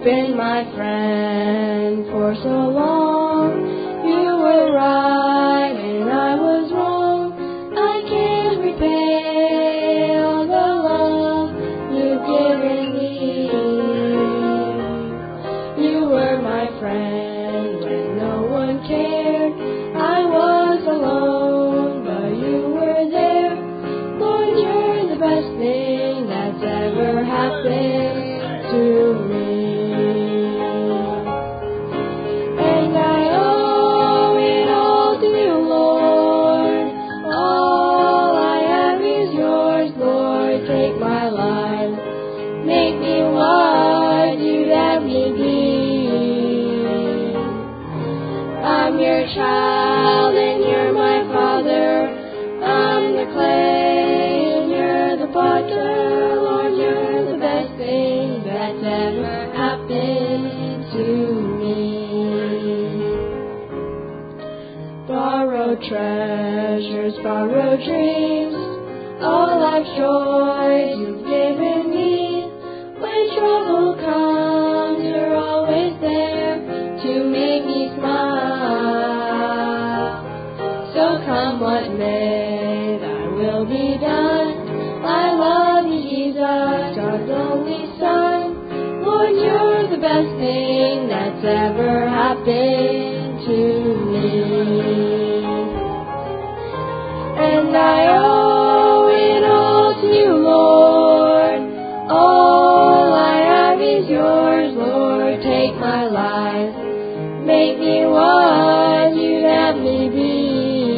been my friend for so long. You were right and I was wrong. I can't repay all the love you've given me. You were my friend when no one cared. I was alone, but you were there. Lord, you're the best thing that's ever happened to me. And I owe it all to you, Lord. All I have is yours, Lord. Take my life, make me what you'd have me be. I'm your child and you're my father. I'm the clay and you're the potter. Lord, you're the best thing that's ever happened to me. Borrowed treasures, borrowed dreams, all life's joys you've given me. When trouble comes, you're always there to make me smile. So come what may, thy will be done. I love you, Jesus, God's only Son. Lord, you're the best thing that's ever happened to me. And I owe it all to you, Lord. All I have is yours, Lord. Take my life, make me what you'd have me be.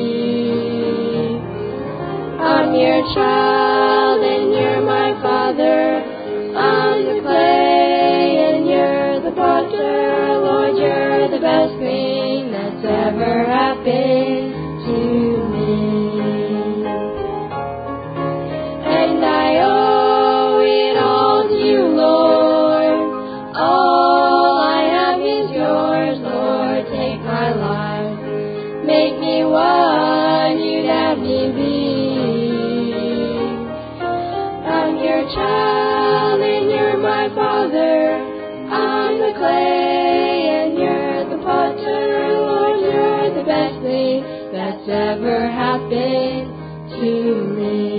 I'm your child and you're my father. I'm the clay and you're the potter. Lord, you're the best thing that's ever happened to me. And I owe it all to you, Lord. All I have is yours, Lord. Take my life, make me what you'd have me be. I'm your child and you're my father. I'm the clay and you're the potter. Lord, you're the best thing that's ever happened to me.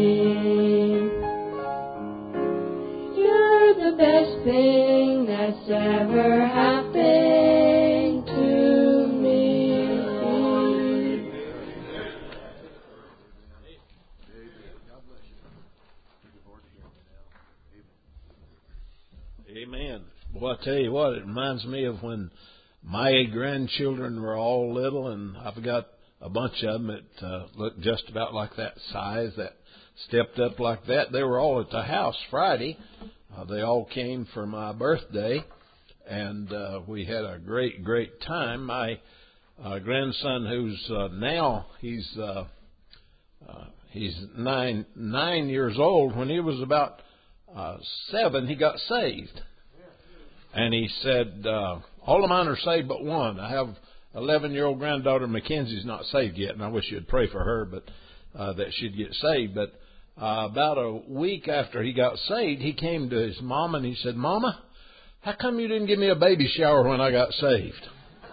You're the best thing that's ever happened to me. Amen. Well, I tell you what, it reminds me of when my grandchildren were all little, and I've got a bunch of them that look just about like that size, that stepped up like that. They were all at the house Friday. They all came for my birthday, and we had a great, great time. My grandson, who's now he's 9 years old. When he was about 7, he got saved. And he said, all of mine are saved but one. I have 11-year-old granddaughter, Mackenzie's not saved yet, and I wish you'd pray for her, but that she'd get saved. But about a week after he got saved, he came to his mama and he said, Mama, how come you didn't give me a baby shower when I got saved?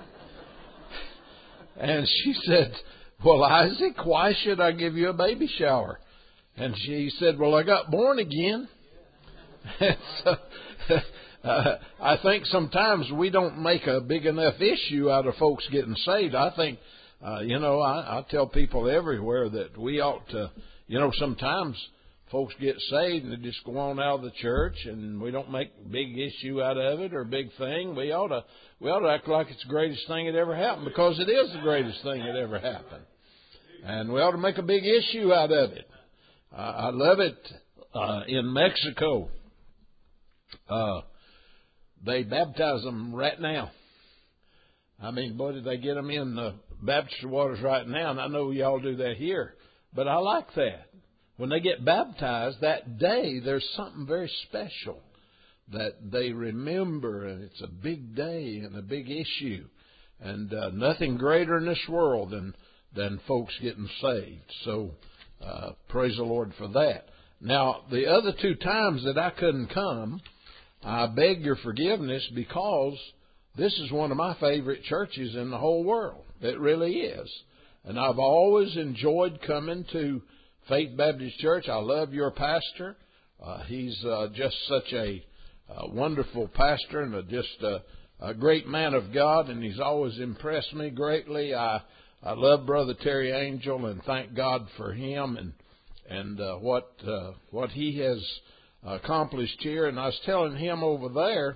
And she said, well, Isaac, why should I give you a baby shower? And she said, well, I got born again. And so, I think sometimes we don't make a big enough issue out of folks getting saved. I think, I tell people everywhere that we ought to, sometimes folks get saved and they just go on out of the church and we don't make big issue out of it or big thing. We ought to act like it's the greatest thing that ever happened, because it is the greatest thing that ever happened. And we ought to make a big issue out of it. I love it in Mexico. They baptize them right now. I mean, boy, did they get them in the baptistry waters right now, and I know y'all do that here. But I like that. When they get baptized that day, there's something very special that they remember, and it's a big day and a big issue. And nothing greater in this world than folks getting saved. So praise the Lord for that. Now, the other 2 times that I couldn't come, I beg your forgiveness because this is one of my favorite churches in the whole world. It really is. And I've always enjoyed coming to Faith Baptist Church. I love your pastor. He's just such a wonderful pastor and just a great man of God, and he's always impressed me greatly. I love Brother Terry Angel and thank God for him and what he has accomplished here. And I was telling him over there,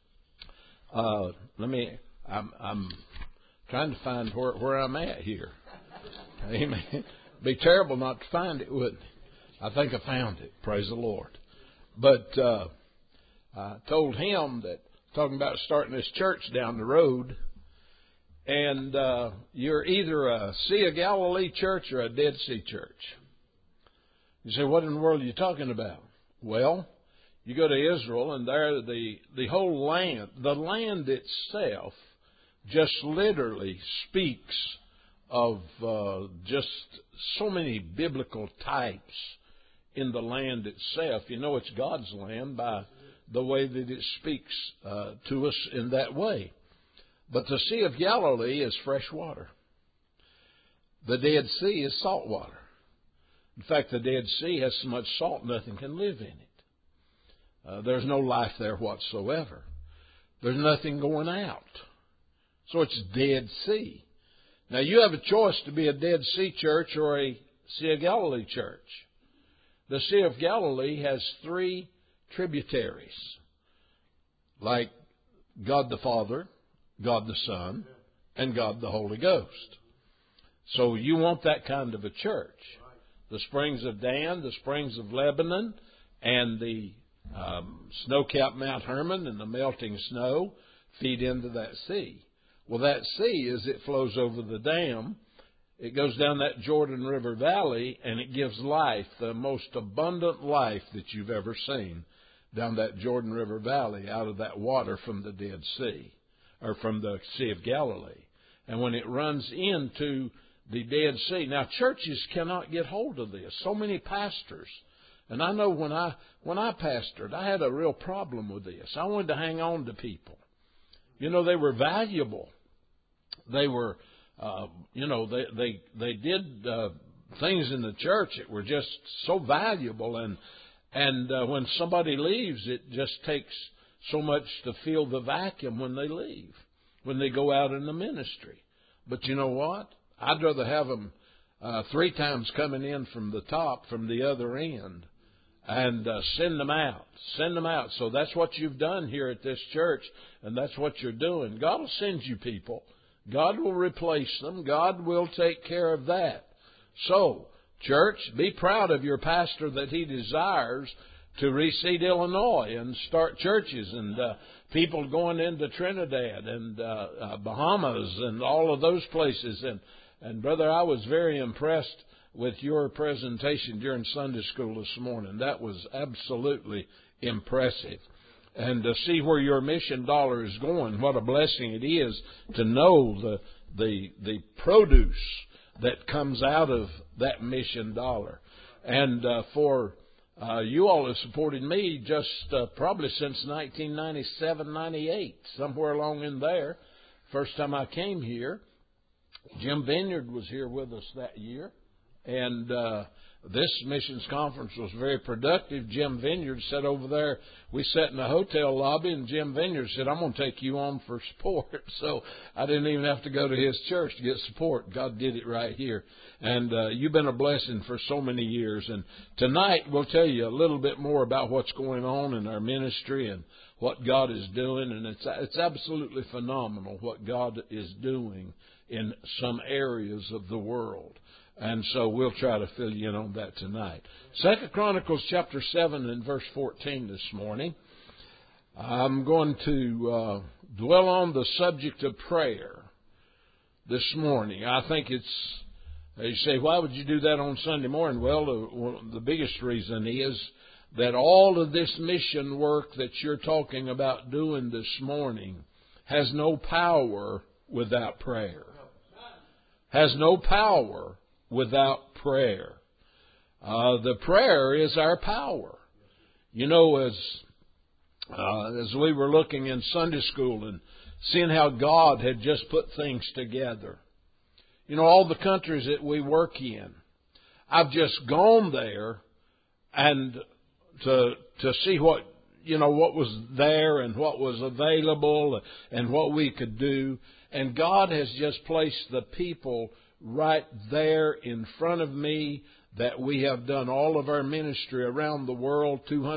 I'm trying to find where I'm at here. Amen. It'd be terrible not to find it, wouldn't it? I think I found it. Praise the Lord. But I told him that, talking about starting this church down the road, and you're either a Sea of Galilee church or a Dead Sea church. You say, what in the world are you talking about? Well, you go to Israel, and there the whole land, the land itself, just literally speaks of just so many biblical types in the land itself. You know it's God's land by the way that it speaks to us in that way. But the Sea of Galilee is fresh water. The Dead Sea is salt water. In fact, the Dead Sea has so much salt nothing can live in it. There's no life there whatsoever. There's nothing going out. So it's Dead Sea. Now you have a choice to be a Dead Sea church or a Sea of Galilee church. The Sea of Galilee has 3 tributaries, like God the Father, God the Son, and God the Holy Ghost. So you want that kind of a church. The springs of Dan, the springs of Lebanon, and the snow-capped Mount Hermon and the melting snow feed into that sea. Well, that sea, as it flows over the dam, it goes down that Jordan River Valley, and it gives life, the most abundant life that you've ever seen, down that Jordan River Valley out of that water from the Dead Sea, or from the Sea of Galilee. And when it runs into the Dead Sea, now churches cannot get hold of this. So many pastors, and I know when I pastored, I had a real problem with this. I wanted to hang on to people. You know, they were valuable. They were, they did things in the church that were just so valuable, and when somebody leaves, it just takes so much to fill the vacuum when they leave, when they go out in the ministry. But you know what? I'd rather have them 3 times coming in from the top, from the other end, and send them out. Send them out. So that's what you've done here at this church, and that's what you're doing. God will send you people. God will replace them. God will take care of that. So, church, be proud of your pastor that he desires to reseed Illinois and start churches, and people going into Trinidad and Bahamas and all of those places. And brother, I was very impressed with your presentation during Sunday school this morning. That was absolutely impressive. And to see where your mission dollar is going, what a blessing it is to know the produce that comes out of that mission dollar. And for you all have supported me just probably since 1997, 98, somewhere along in there. First time I came here, Jim Vineyard was here with us that year. And this missions conference was very productive. Jim Vineyard sat over there. We sat in the hotel lobby, and Jim Vineyard said, I'm going to take you on for support. So I didn't even have to go to his church to get support. God did it right here. And you've been a blessing for so many years. And tonight we'll tell you a little bit more about what's going on in our ministry and what God is doing. And it's absolutely phenomenal what God is doing in some areas of the world. And so we'll try to fill you in on that tonight. 2 Chronicles chapter 7 and verse 14 this morning. I'm going to dwell on the subject of prayer this morning. I think it's, you say, why would you do that on Sunday morning? Well, the biggest reason is that all of this mission work that you're talking about doing this morning has no power without prayer. Has no power without prayer. The prayer is our power. You know, as as we were looking in Sunday school and seeing how God had just put things together. You know, all the countries that we work in, I've just gone there and to see what was there and what was available and what we could do. And God has just placed the people right there in front of me that we have done all of our ministry around the world,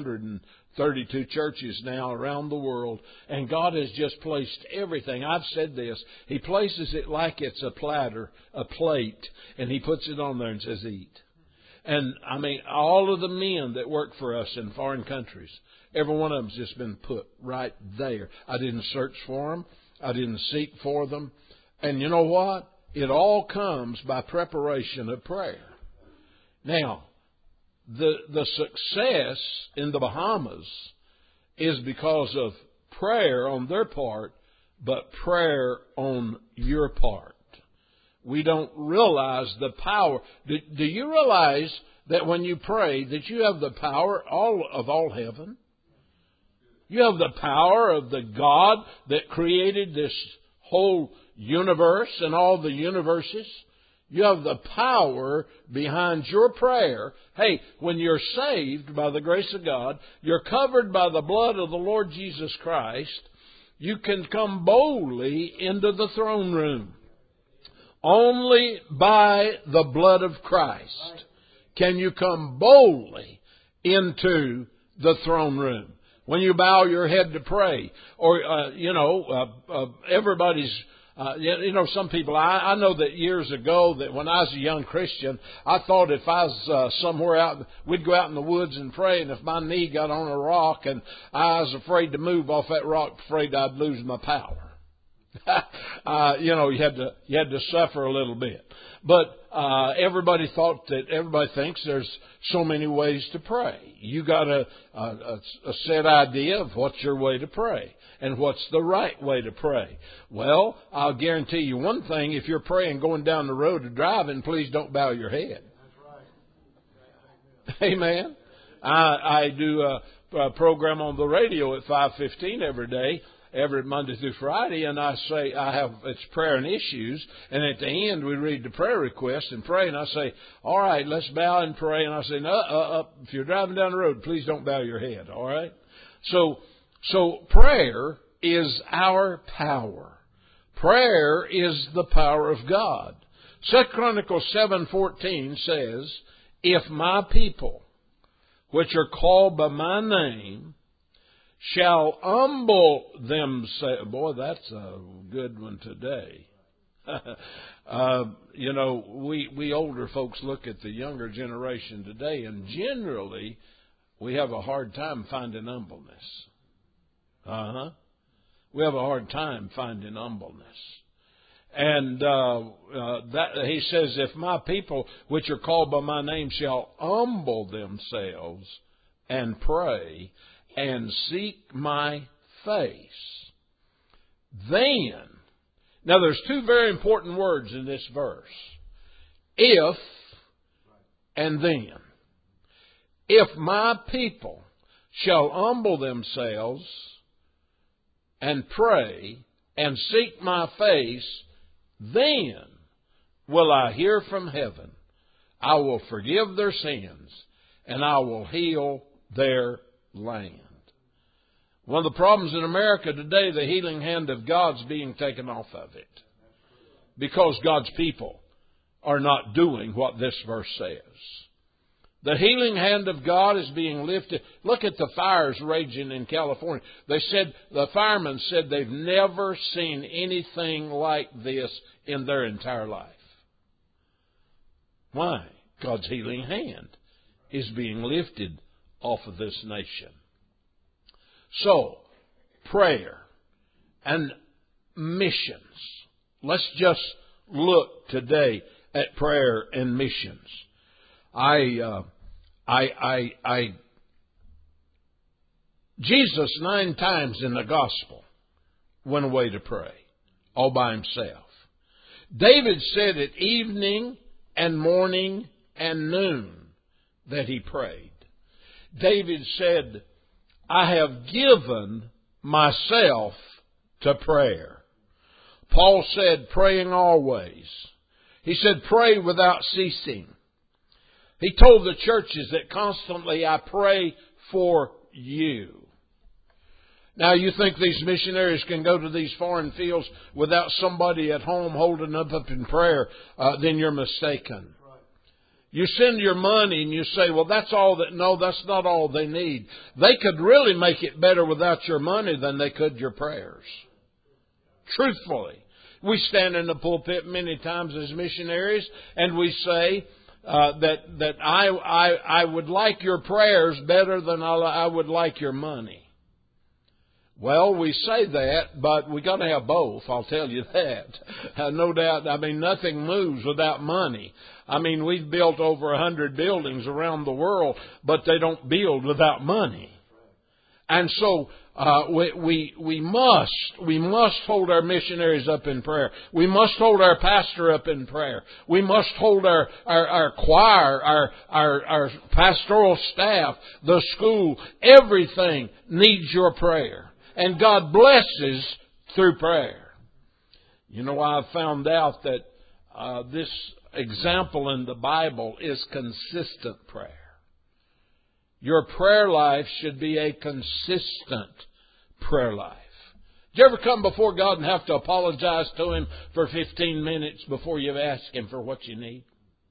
232 churches now around the world. And God has just placed everything. I've said this. He places it like it's a platter, a plate, and He puts it on there and says, eat. And, I mean, all of the men that work for us in foreign countries, every one of them's just been put right there. I didn't search for them. I didn't seek for them. And you know what? It all comes by preparation of prayer. Now, the success in the Bahamas is because of prayer on their part, but prayer on your part. We don't realize the power. Do you realize that when you pray that you have the power of all heaven? You have the power of the God that created this whole universe and all the universes. You have the power behind your prayer. Hey, when you're saved by the grace of God, you're covered by the blood of the Lord Jesus Christ, you can come boldly into the throne room. Only by the blood of Christ can you come boldly into the throne room. When you bow your head to pray, or, everybody's, some people, I know that years ago that when I was a young Christian, I thought if I was somewhere out, we'd go out in the woods and pray, and if my knee got on a rock and I was afraid to move off that rock, afraid I'd lose my power. You had to suffer a little bit. But everybody thinks there's so many ways to pray. You got a set idea of what's your way to pray and what's the right way to pray. Well, I'll guarantee you one thing: if you're praying going down the road or driving, please don't bow your head. That's right. Amen. I do a program on the radio at 5:15 every day. Every Monday through Friday, and it's prayer and issues, and at the end we read the prayer request and pray, and I say, all right, let's bow and pray, and I say, no, if you're driving down the road, please don't bow your head, all right? So prayer is our power. Prayer is the power of God. 2 Chronicles 7:14 says, if my people, which are called by my name, shall humble themselves. Boy, that's a good one today. We older folks look at the younger generation today, and generally we have a hard time finding humbleness. We have a hard time finding humbleness. And that he says, if my people, which are called by my name, shall humble themselves and pray and seek my face, then, now there's two very important words in this verse. If and then. If my people shall humble themselves and pray and seek my face, then will I hear from heaven. I will forgive their sins and I will heal their land. One of the problems in America today, the healing hand of God's being taken off of it. Because God's people are not doing what this verse says. The healing hand of God is being lifted. Look at the fires raging in California. The firemen said they've never seen anything like this in their entire life. Why? God's healing hand is being lifted off of this nation. So, prayer and missions. Let's just look today at prayer and missions. Jesus 9 times in the gospel went away to pray all by himself. David said at evening and morning and noon that he prayed. David said, I have given myself to prayer. Paul said, praying always. He said, pray without ceasing. He told the churches that constantly I pray for you. Now you think these missionaries can go to these foreign fields without somebody at home holding them up in prayer, then you're mistaken. You send your money and you say, well, that's all that. No, that's not all they need. They could really make it better without your money than they could your prayers. Truthfully. We stand in the pulpit many times as missionaries and we say that I would like your prayers better than I would like your money. Well, we say that, but we got to have both, I'll tell you that. No doubt, I mean, nothing moves without money. I mean, we've built over 100 buildings around the world, but they don't build without money. And so, we must hold our missionaries up in prayer. We must hold our pastor up in prayer. We must hold our choir, our pastoral staff, the school. Everything needs your prayer. And God blesses through prayer. You know, I've found out that this example in the Bible is consistent prayer. Your prayer life should be a consistent prayer life. Did you ever come before God and have to apologize to Him for 15 minutes before you've asked Him for what you need?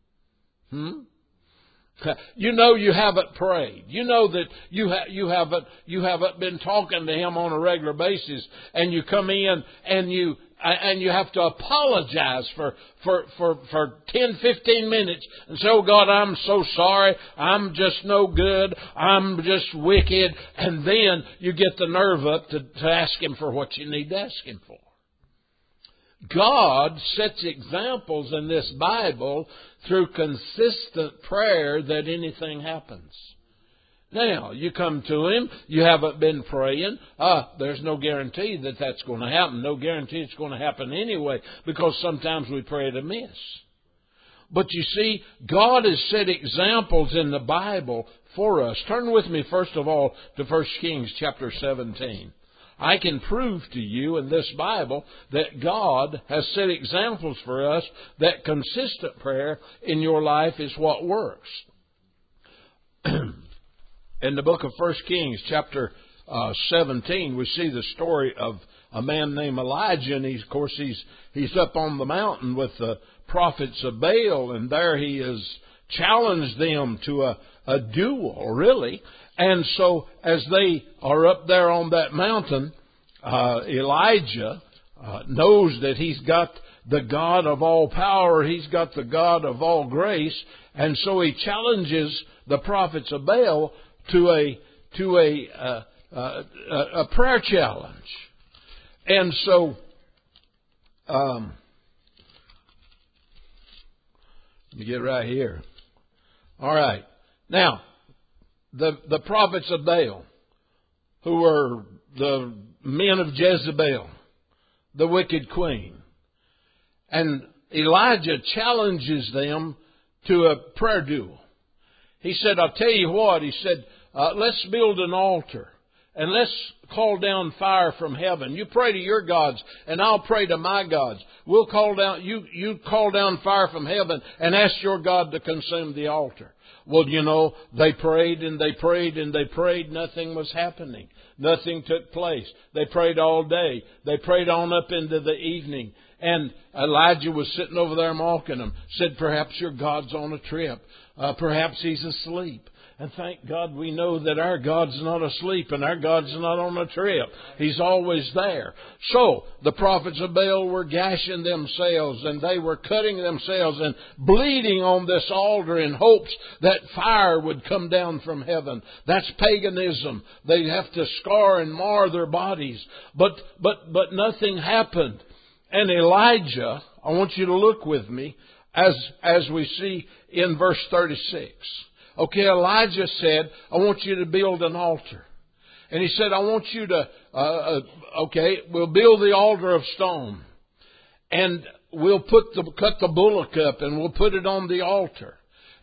You know you haven't prayed. You know that you haven't been talking to Him on a regular basis, and you come in and you have to apologize for 10, 15 minutes and say, oh God, I'm so sorry. I'm just no good. I'm just wicked. And then you get the nerve up to ask Him for what you need to ask Him for. God sets examples in this Bible through consistent prayer that anything happens. Now, you come to Him, you haven't been praying, there's no guarantee that that's going to happen. No guarantee it's going to happen anyway, because sometimes we pray it amiss. But you see, God has set examples in the Bible for us. Turn with me, first of all, to 1 Kings chapter 17. I can prove to you in this Bible that God has set examples for us that consistent prayer in your life is what works. In the book of 1 Kings, chapter 17, we see the story of a man named Elijah, and he's up on the mountain with the prophets of Baal, and there he has challenged them to a duel, really. And so, as they are up there on that mountain, Elijah knows that he's got the God of all power, he's got the God of all grace, and so he challenges the prophets of Baal to a prayer challenge. And so, let me get right here. All right. Now, the prophets of Baal, who were the men of Jezebel, the wicked queen. And Elijah challenges them to a prayer duel. He said, I'll tell you what, he said, let's build an altar and let's call down fire from heaven. You pray to your gods and I'll pray to my gods. We'll call down, you call down fire from heaven and ask your God to consume the altar. Well, you know, they prayed and they prayed and they prayed. Nothing was happening. Nothing took place. They prayed all day. They prayed on up into the evening. And Elijah was sitting over there mocking them. Said, perhaps your God's on a trip. Perhaps he's asleep. And thank God we know that our God's not asleep and our God's not on a trip. He's always there. So, the prophets of Baal were gashing themselves and they were cutting themselves and bleeding on this altar in hopes that fire would come down from heaven. That's paganism. They have to scar and mar their bodies. But nothing happened. And Elijah, I want you to look with me as we see in verse 36. Okay, Elijah said, I want you to build an altar. And he said, I want you to, we'll build the altar of stone. And we'll cut the bullock up and we'll put it on the altar.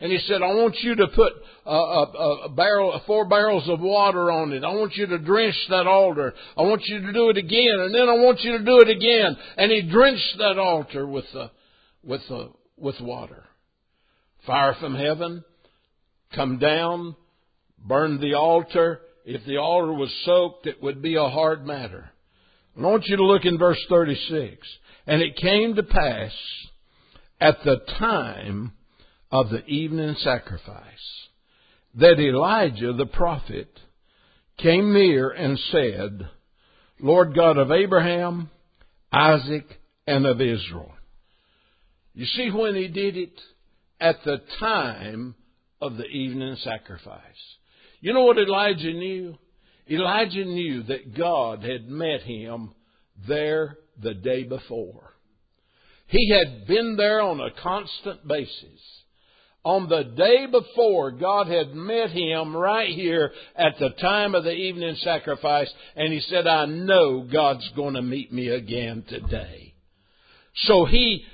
And he said, I want you to put a barrel, 4 barrels of water on it. I want you to drench that altar. I want you to do it again. And then I want you to do it again. And he drenched that altar with water. Fire from heaven come down, burn the altar. If the altar was soaked, it would be a hard matter. I want you to look in verse 36. And it came to pass at the time of the evening sacrifice that Elijah the prophet came near and said, Lord God of Abraham, Isaac, and of Israel. You see when he did it? At the time of the evening sacrifice. You know what Elijah knew? Elijah knew that God had met him there the day before. He had been there on a constant basis. On the day before, God had met him right here at the time of the evening sacrifice, and he said, I know God's going to meet me again today. So he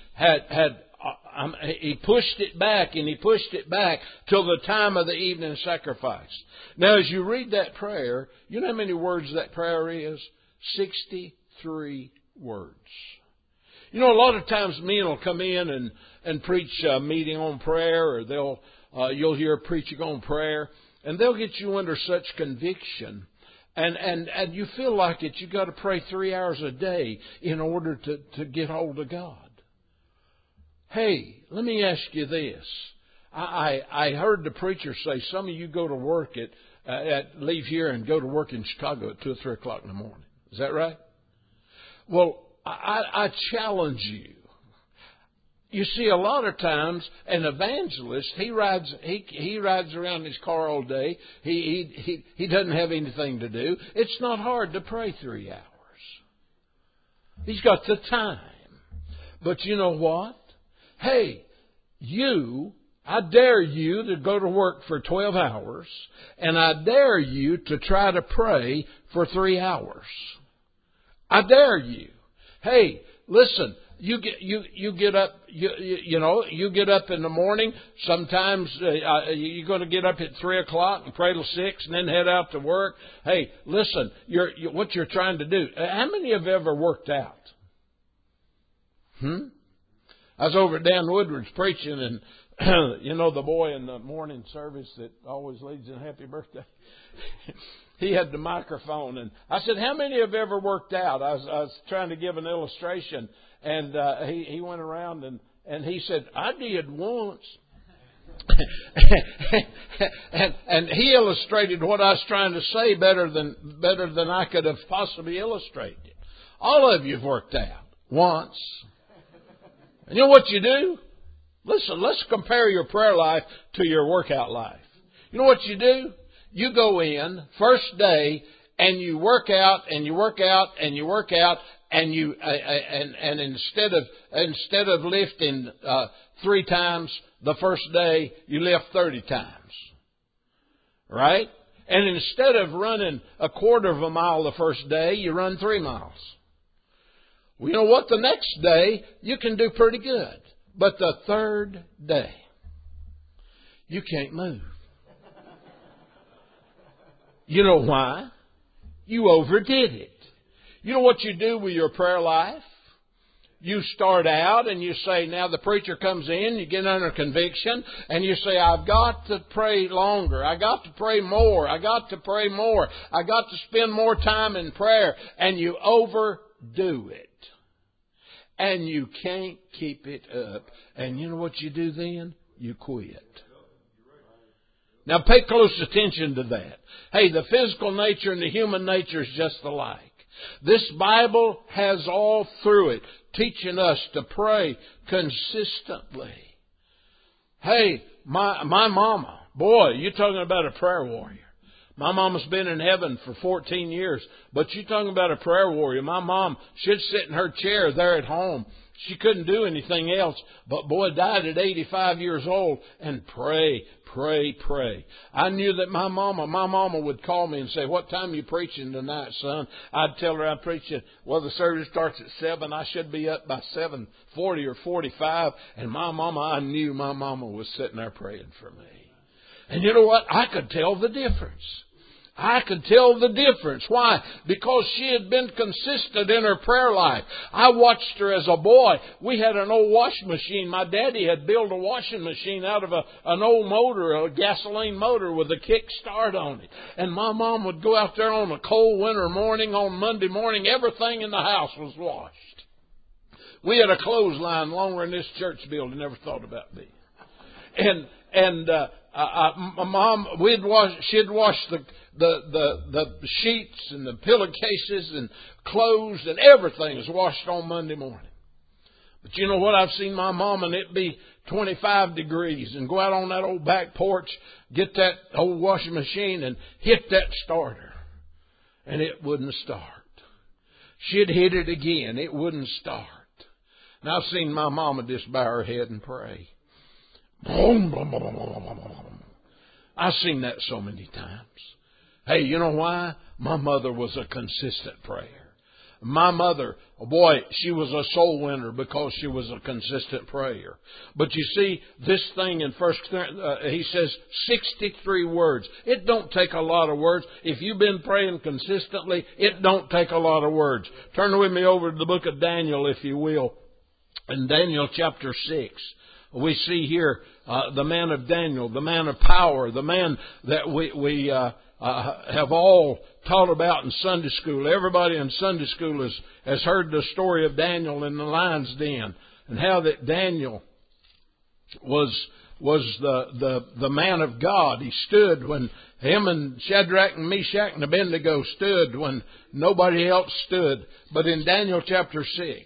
he pushed it back and he pushed it back till the time of the evening sacrifice. Now, as you read that prayer, you know how many words that prayer is? 63 words. You know, a lot of times men will come in and preach a meeting on prayer, or you'll hear a preaching on prayer, and they'll get you under such conviction. And you feel like it. You've got to pray 3 hours a day in order to get hold of God. Hey, let me ask you this. I heard the preacher say some of you go to work leave here and go to work in Chicago at 2 or 3 o'clock in the morning. Is that right? Well, I challenge you. You see, a lot of times an evangelist, he rides around his car all day. He doesn't have anything to do. It's not hard to pray 3 hours. He's got the time. But you know what? Hey, I dare you to go to work for 12 hours, and I dare you to try to pray for 3 hours. I dare you. Hey, listen, you get up, you get up in the morning. Sometimes you're going to get up at 3 o'clock and pray till 6 and then head out to work. Hey, listen, what you're trying to do. How many have ever worked out? I was over at Dan Woodward's preaching, and the boy in the morning service that always leads in happy birthday. He had the microphone, and I said, how many have ever worked out? I was trying to give an illustration, and he went around and he said, I did once. and he illustrated what I was trying to say better than I could have possibly illustrated. All of you have worked out once. And you know what you do? Listen, let's compare your prayer life to your workout life. You know what you do? You go in first day and you work out and you work out and you work out and you and instead of lifting 3 times the first day, you lift 30 times. Right? And instead of running a quarter of a mile the first day, you run 3 miles. Well, you know what? The next day, you can do pretty good. But the third day, you can't move. You know why? You overdid it. You know what you do with your prayer life? You start out and you say, now the preacher comes in, you get under conviction, and you say, I've got to pray longer. I got to pray more. I got to pray more. I got to spend more time in prayer. And you overdo it. And you can't keep it up. And you know what you do then? You quit. Now pay close attention to that. Hey, the physical nature and the human nature is just alike. This Bible has all through it teaching us to pray consistently. Hey, my mama, boy, you're talking about a prayer warrior. My mama's been in heaven for 14 years, but you're talking about a prayer warrior. My mom, she'd sit in her chair there at home, She couldn't do anything else. But boy, died at 85 years old. And pray, pray, pray. I knew that my mama would call me and say, what time are you preaching tonight, son? I'd tell her I'm preaching. Well, the service starts at 7. I should be up by 7:40 or 45. And I knew my mama was sitting there praying for me. And you know what? I could tell the difference. I could tell the difference. Why? Because she had been consistent in her prayer life. I watched her as a boy. We had an old washing machine. My daddy had built a washing machine out of an old motor, a gasoline motor with a kick start on it. And my mom would go out there on a cold winter morning, on Monday morning, everything in the house was washed. We had a clothesline longer than this church building. Never thought about me. My mom, she'd wash the sheets and the pillowcases and clothes and everything was washed on Monday morning. But you know what? I've seen my mom and it be 25 degrees and go out on that old back porch, get that old washing machine and hit that starter. And it wouldn't start. She'd hit it again. It wouldn't start. And I've seen my mama just bow her head and pray. Boom, boom, boom, boom, boom, boom, boom. I've seen that so many times. Hey, you know why? My mother was a consistent prayer. My mother, boy, she was a soul winner because she was a consistent prayer. But you see, this thing in he says 63 words. It don't take a lot of words. If you've been praying consistently, it don't take a lot of words. Turn with me over to the book of Daniel, if you will. In Daniel chapter 6. We see here the man of Daniel, the man of power, the man that we have all taught about in Sunday school. Everybody in Sunday school has heard the story of Daniel in the lion's den, and how that Daniel was the man of God. He stood when him and Shadrach and Meshach and Abednego stood when nobody else stood. But in Daniel chapter 6,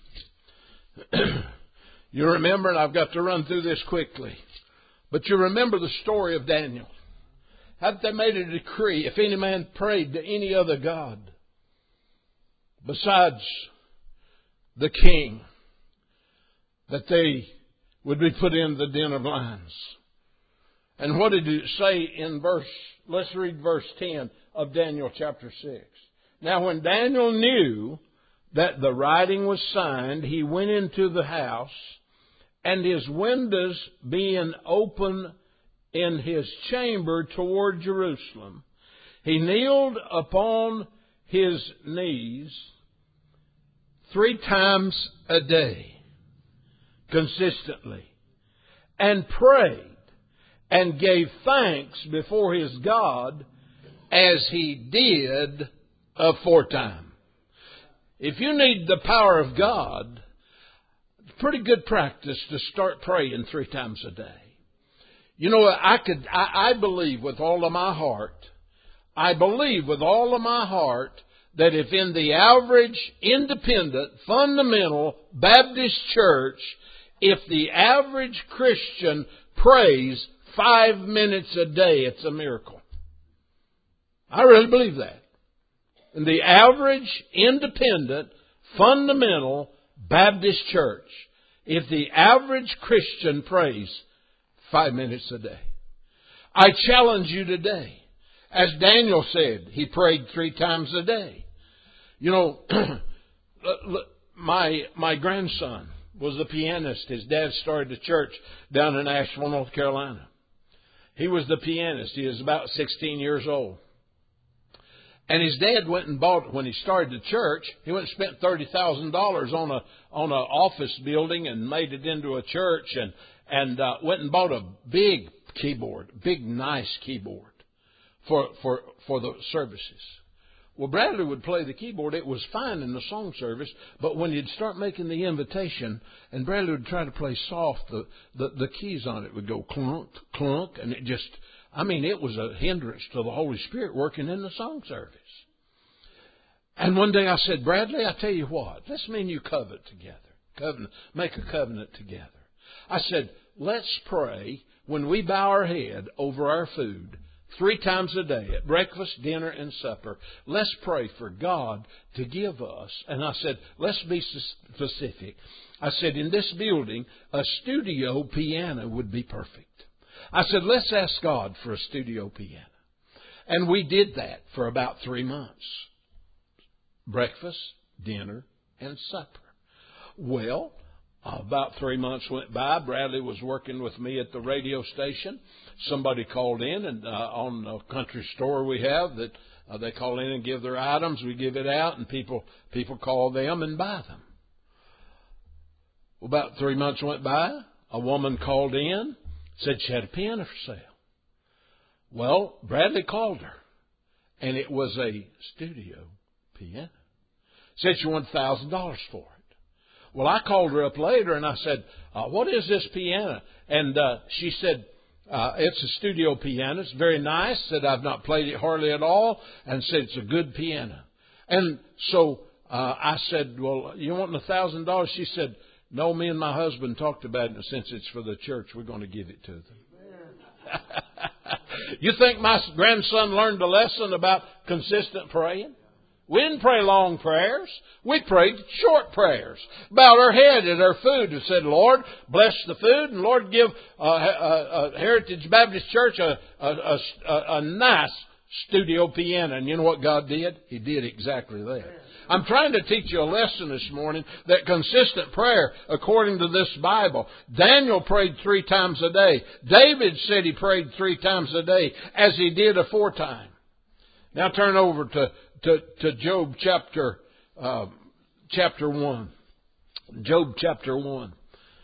you remember, and I've got to run through this quickly, but you remember the story of Daniel. How they made a decree, if any man prayed to any other god besides the king, that they would be put in the den of lions. And what did it say in let's read verse 10 of Daniel chapter 6. Now when Daniel knew that the writing was signed, he went into the house, and his windows being open in his chamber toward Jerusalem, he kneeled upon his knees 3 times a day, consistently, and prayed and gave thanks before his God as he did aforetime. If you need the power of God, it's pretty good practice to start praying 3 times a day. You know, I believe with all of my heart, that if in the average independent, fundamental Baptist church, if the average Christian prays 5 minutes a day, it's a miracle. I really believe that. In the average independent, fundamental Baptist church, if the average Christian prays 5 minutes a day. I challenge you today. As Daniel said, he prayed 3 times a day. You know, my grandson was a pianist. His dad started a church down in Asheville, North Carolina. He was the pianist. He was about 16 years old. And his dad went and bought, when he started the church, he went and spent $30,000 on an office building and made it into a church, and went and bought a big keyboard, big nice keyboard for the services. Well, Bradley would play the keyboard. It was fine in the song service, but when you'd start making the invitation, and Bradley would try to play soft, the keys on it would go clunk, clunk, and it just, it was a hindrance to the Holy Spirit working in the song service. And one day I said, Bradley, I tell you what, let's me and you covenant together. Make a covenant together. I said, let's pray when we bow our head over our food 3 times a day, at breakfast, dinner, and supper. Let's pray for God to give us. And I said, let's be specific. I said, in this building, a studio piano would be perfect. I said, let's ask God for a studio piano. And we did that for about 3 months. Breakfast, dinner, and supper. Well, about 3 months went by. Bradley was working with me at the radio station. Somebody called in, and on a country store we have that they call in and give their items. We give it out, and people call them and buy them. Well, about 3 months went by. A woman called in, said she had a piano for sale. Well, Bradley called her, and it was a studio piano. Said she wanted $1,000 for it. Well, I called her up later, and I said, what is this piano? And she said, it's a studio piano. It's very nice. Said, I've not played it hardly at all, and said, it's a good piano. And so I said, well, you want $1,000? She said, no, me and my husband talked about it, and since it's for the church, we're going to give it to them. You think my grandson learned a lesson about consistent praying? We didn't pray long prayers. We prayed short prayers. Bowed our head at our food and said, Lord, bless the food, and Lord, give Heritage Baptist Church a nice studio piano. And you know what God did? He did exactly that. I'm trying to teach you a lesson this morning that consistent prayer, according to this Bible, Daniel prayed 3 times a day. David said he prayed 3 times a day, as he did aforetime. Now turn over to Job chapter 1. Job chapter 1.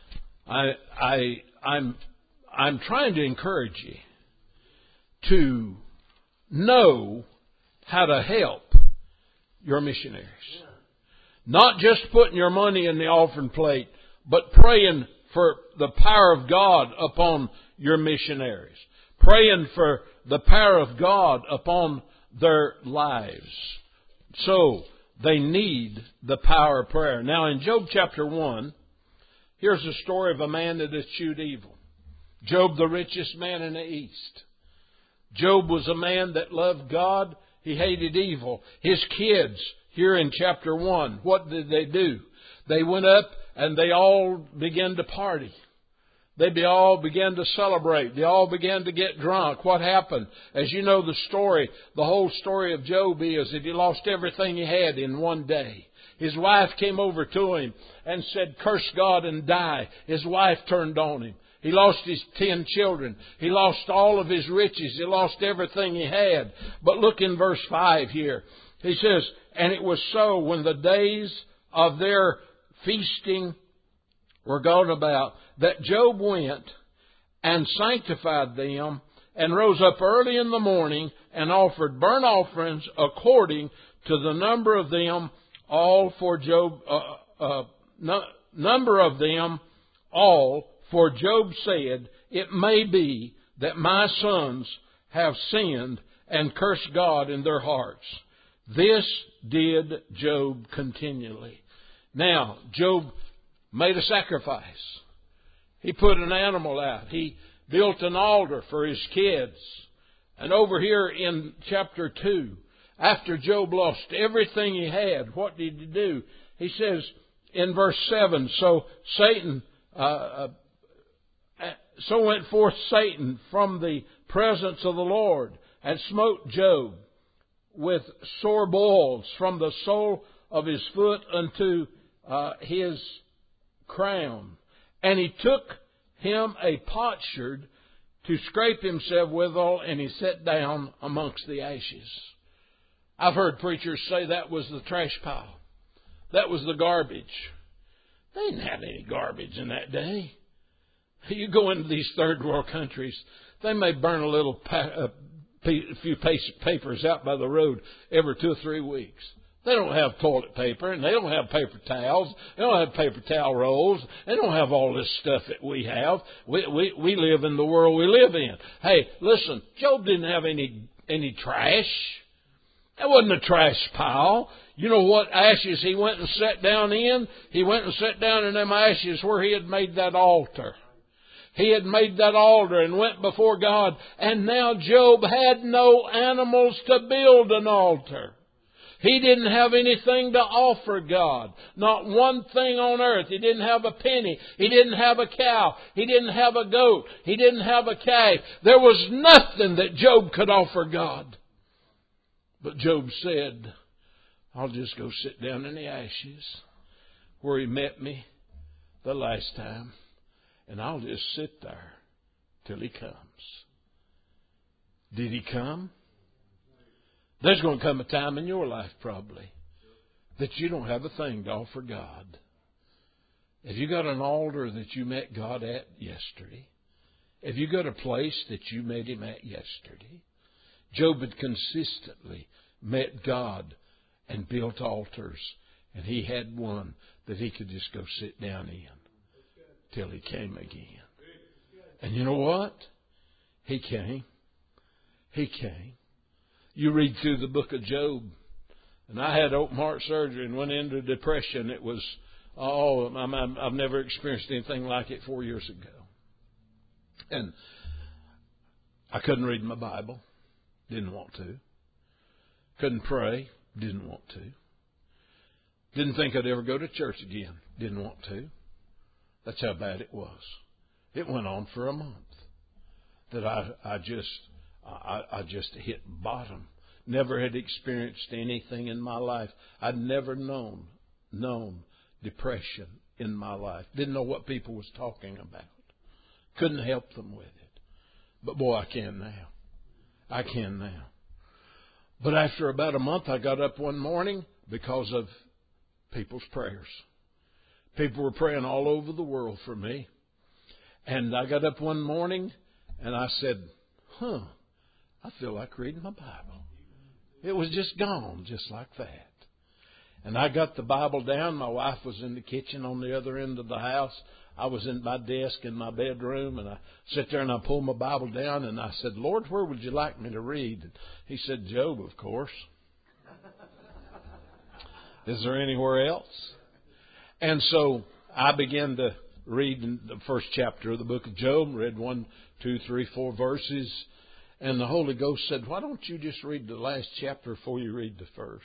I'm trying to encourage you to know how to help your missionaries. Not just putting your money in the offering plate, but praying for the power of God upon your missionaries. Praying for the power of God upon their lives. So they need the power of prayer. Now in Job chapter 1, here's the story of a man that eschewed evil. Job, the richest man in the East. Job was a man that loved God. He hated evil. His kids, here in chapter 1, what did they do? They went up and they all began to party. They all began to celebrate. They all began to get drunk. What happened? As you know the story, the whole story of Job is that he lost everything he had in one day. His wife came over to him and said, curse God and die. His wife turned on him. He lost his 10 children. He lost all of his riches. He lost everything he had. But look in verse 5 here. He says, and it was so when the days of their feasting were gone about, that Job went and sanctified them and rose up early in the morning and offered burnt offerings according to the number of them all for Job. Number of them all. For Job said, it may be that my sons have sinned and cursed God in their hearts. This did Job continually. Now, Job made a sacrifice. He put an animal out. He built an altar for his kids. And over here in chapter 2, after Job lost everything he had, what did he do? He says in verse 7, so went forth Satan from the presence of the Lord and smote Job with sore boils from the sole of his foot unto his crown. And he took him a potsherd to scrape himself withal, and he sat down amongst the ashes. I've heard preachers say that was the trash pile. That was the garbage. They didn't have any garbage in that day. You go into these third world countries, they may burn a little few papers out by the road every 2 or 3 weeks. They don't have toilet paper, and they don't have paper towels. They don't have paper towel rolls. They don't have all this stuff that we have. We live in the world we live in. Hey, listen, Job didn't have any trash. That wasn't a trash pile. You know what ashes he went and sat down in? He went and sat down in them ashes where he had made that altar. He had made that altar and went before God. And now Job had no animals to build an altar. He didn't have anything to offer God. Not one thing on earth. He didn't have a penny. He didn't have a cow. He didn't have a goat. He didn't have a calf. There was nothing that Job could offer God. But Job said, I'll just go sit down in the ashes where he met me the last time, and I'll just sit there till he comes. Did he come? There's going to come a time in your life probably that you don't have a thing to offer God. Have you got an altar that you met God at yesterday? Have you got a place that you met Him at yesterday? Job had consistently met God and built altars, and he had one that he could just go sit down in till He came again. And you know what? He came. He came. You read through the book of Job, and I had open heart surgery and went into depression. It was, I've never experienced anything like it 4 years ago. And I couldn't read my Bible. Didn't want to. Couldn't pray. Didn't want to. Didn't think I'd ever go to church again. Didn't want to. That's how bad it was. It went on for a month. That I just hit bottom. Never had experienced anything in my life. I'd never known depression in my life. Didn't know what people was talking about. Couldn't help them with it. But boy, I can now. I can now. But after about a month, I got up one morning because of people's prayers. People were praying all over the world for me. And I got up one morning and I said, I feel like reading my Bible. It was just gone, just like that. And I got the Bible down. My wife was in the kitchen on the other end of the house. I was in my desk in my bedroom, and I sat there and I pulled my Bible down and I said, Lord, where would you like me to read? And He said, Job, of course. Is there anywhere else? And so I began to read the first chapter of the book of Job, read 1, 2, 3, 4 verses. And the Holy Ghost said, why don't you just read the last chapter before you read the first?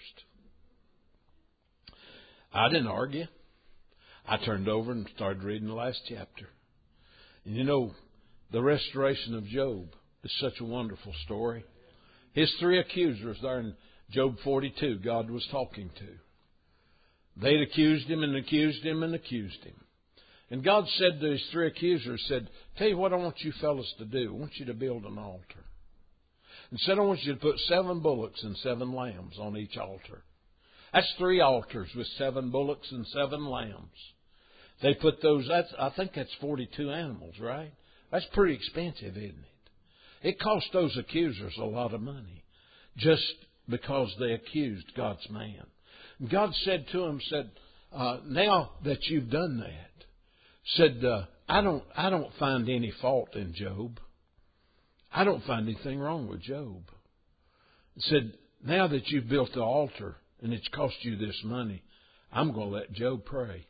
I didn't argue. I turned over and started reading the last chapter. And you know, the restoration of Job is such a wonderful story. His 3 accusers there in Job 42, God was talking to. They'd accused him and accused him and accused him. And God said to his 3 accusers, tell you what I want you fellas to do. I want you to build an altar. And said, I want you to put 7 bullocks and 7 lambs on each altar. That's 3 altars with 7 bullocks and 7 lambs. They put those, I think that's 42 animals, right? That's pretty expensive, isn't it? It cost those accusers a lot of money just because they accused God's man. And God said to him, now that you've done that, I don't find any fault in Job. I don't find anything wrong with Job. He said, now that you've built the altar and it's cost you this money, I'm going to let Job pray.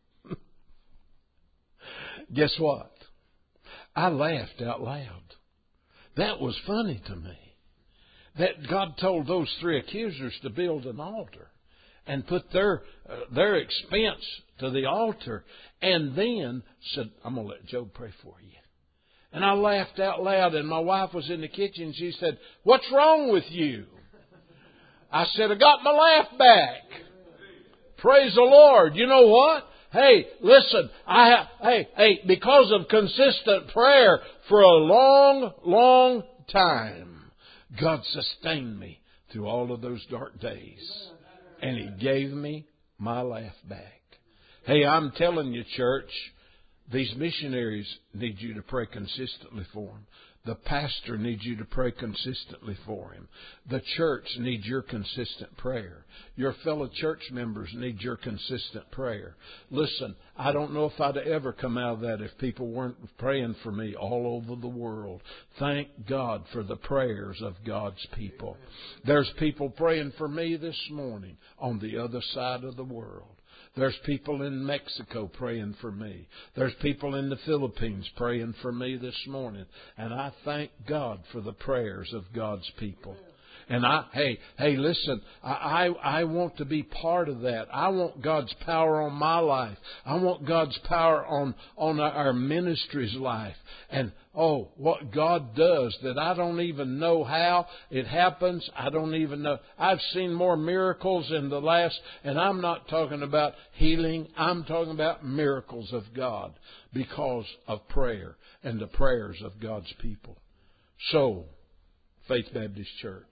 Guess what? I laughed out loud. That was funny to me. That God told those 3 accusers to build an altar and put their expense to the altar and then said, I'm going to let Job pray for you. And I laughed out loud, and my wife was in the kitchen. She said, what's wrong with you? I said, I got my laugh back. Praise the Lord. You know what? Hey, listen, because of consistent prayer for a long, long time, God sustained me through all of those dark days. And He gave me my laugh back. Hey, I'm telling you, church, these missionaries need you to pray consistently for them. The pastor needs you to pray consistently for him. The church needs your consistent prayer. Your fellow church members need your consistent prayer. Listen, I don't know if I'd ever come out of that if people weren't praying for me all over the world. Thank God for the prayers of God's people. There's people praying for me this morning on the other side of the world. There's people in Mexico praying for me. There's people in the Philippines praying for me this morning. And I thank God for the prayers of God's people. And hey, listen, I want to be part of that. I want God's power on my life. I want God's power on our ministry's life. And what God does that I don't even know how it happens. I don't even know. I've seen more miracles in the last, and I'm not talking about healing. I'm talking about miracles of God because of prayer and the prayers of God's people. So, Faith Baptist Church,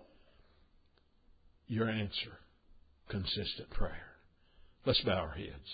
your answer, consistent prayer. Let's bow our heads.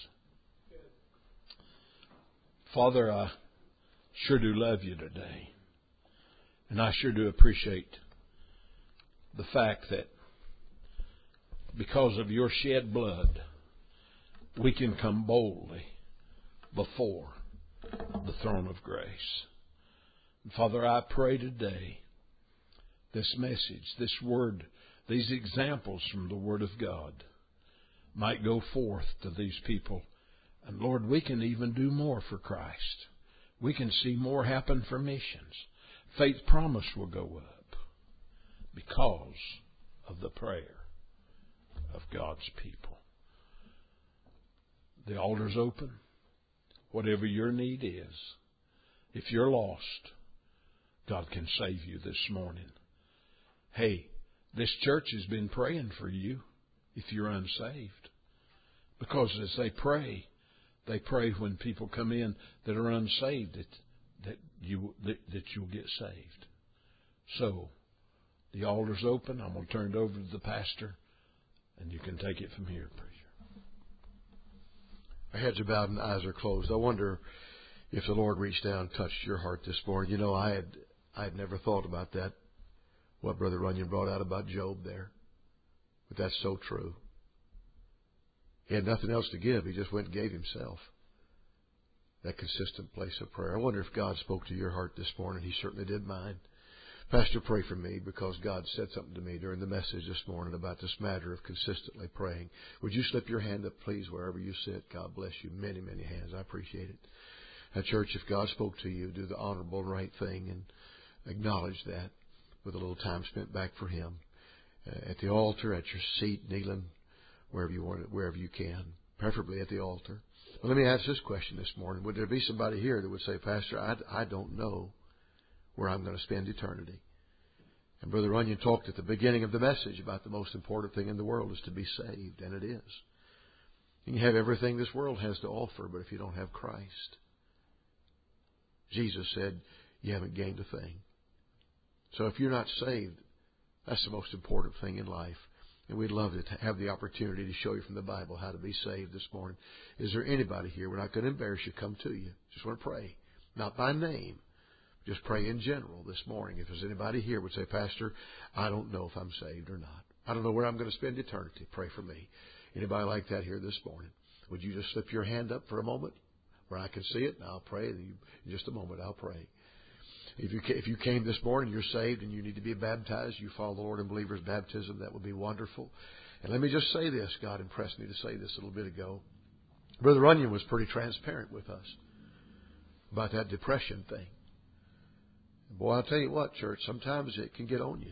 Father, I sure do love you today. And I sure do appreciate the fact that because of your shed blood, we can come boldly before the throne of grace. And Father, I pray today this message, this word, these examples from the Word of God might go forth to these people. And Lord, we can even do more for Christ. We can see more happen for missions. Faith Promise will go up because of the prayer of God's people. The altar's open. Whatever your need is, if you're lost, God can save you this morning. Hey, this church has been praying for you if you're unsaved. Because as they pray when people come in that are unsaved that you'll get saved. So, the altar's open. I'm going to turn it over to the pastor, and you can take it from here, preacher. Our heads are bowed and eyes are closed. I wonder if the Lord reached down and touched your heart this morning. You know, I had never thought about that, what Brother Runyon brought out about Job there. But that's so true. He had nothing else to give. He just went and gave himself. That consistent place of prayer. I wonder if God spoke to your heart this morning. He certainly did mine. Pastor, pray for me because God said something to me during the message this morning about this matter of consistently praying. Would you slip your hand up, please, wherever you sit? God bless you. Many, many hands. I appreciate it. Now, church, if God spoke to you, do the honorable and right thing and acknowledge that with a little time spent back for Him. At the altar, at your seat, kneeling, wherever you can, preferably at the altar. But let me ask this question this morning. Would there be somebody here that would say, Pastor, I don't know where I'm going to spend eternity? And Brother Runyon talked at the beginning of the message about the most important thing in the world is to be saved, and it is. You can have everything this world has to offer, but if you don't have Christ, Jesus said, you haven't gained a thing. So if you're not saved, that's the most important thing in life. And we'd love to have the opportunity to show you from the Bible how to be saved this morning. Is there anybody here? We're not going to embarrass you. Come to you. Just want to pray. Not by name. Just pray in general this morning. If there's anybody here would say, Pastor, I don't know if I'm saved or not. I don't know where I'm going to spend eternity. Pray for me. Anybody like that here this morning? Would you just slip your hand up for a moment where I can see it? And I'll pray. In just a moment, I'll pray. If you came this morning, you're saved and you need to be baptized, you follow the Lord in believer's baptism, that would be wonderful. And let me just say this. God impressed me to say this a little bit ago. Brother Runyon was pretty transparent with us about that depression thing. Boy, I'll tell you what, church, sometimes it can get on you.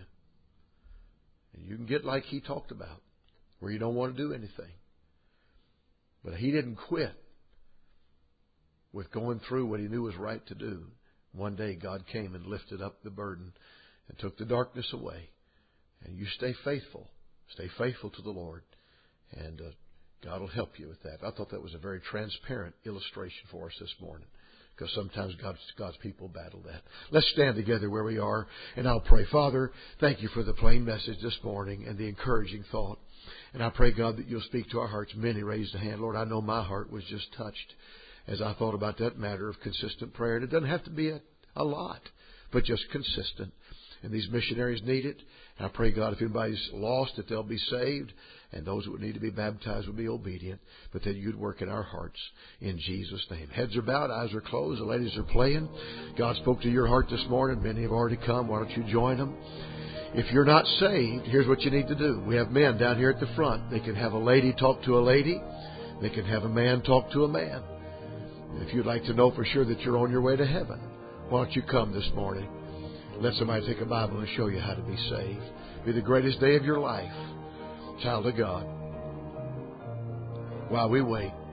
And you can get like he talked about, where you don't want to do anything. But he didn't quit with going through what he knew was right to do. One day God came and lifted up the burden and took the darkness away. And you stay faithful. Stay faithful to the Lord. And God will help you with that. I thought that was a very transparent illustration for us this morning. Because sometimes God's people battle that. Let's stand together where we are and I'll pray. Father, thank you for the plain message this morning and the encouraging thought. And I pray, God, that you'll speak to our hearts. Many raised a hand. Lord, I know my heart was just touched as I thought about that matter of consistent prayer. And it doesn't have to be a lot, but just consistent. And these missionaries need it. And I pray, God, if anybody's lost, that they'll be saved. And those that would need to be baptized would be obedient. But that you'd work in our hearts in Jesus' name. Heads are bowed, eyes are closed, the ladies are playing. God spoke to your heart this morning. Many have already come. Why don't you join them? If you're not saved, here's what you need to do. We have men down here at the front. They can have a lady talk to a lady. They can have a man talk to a man. If you'd like to know for sure that you're on your way to heaven, why don't you come this morning? Let somebody take a Bible and show you how to be saved. Be the greatest day of your life. Child of God. While we wait,